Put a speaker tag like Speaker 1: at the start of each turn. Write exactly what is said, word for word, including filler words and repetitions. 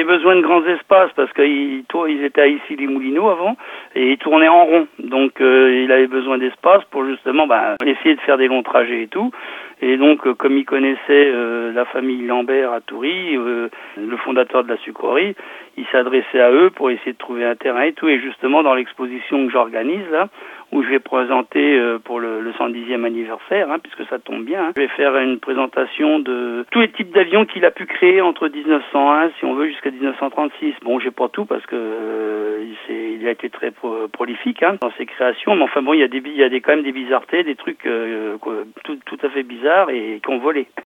Speaker 1: besoin de grands espaces parce qu'ils ils étaient à Issy-les-Moulineaux avant et ils tournaient en rond. Donc euh, il avait besoin d'espace pour justement bah, essayer de faire des longs trajets et tout. Et donc, euh, comme il connaissait euh, la famille Lambert à Toury, euh, le fondateur de la sucrerie, il s'adressait à eux pour essayer de trouver un terrain et tout. Et justement, dans l'exposition que j'organise là, où je vais présenter euh, pour le, le cent dixième anniversaire, hein, puisque ça tombe bien, hein, je vais faire une présentation de tous les types d'avions qu'il a pu créer entre dix-neuf cent un, si on veut, jusqu'à dix-neuf cent trente-six. Bon, j'ai pas tout parce que euh, il, il a été très pro- prolifique hein, dans ses créations, mais enfin bon, il y a des, il y a des quand même des bizarretés, des trucs euh, tout, tout à fait bizarres et qu'on volait.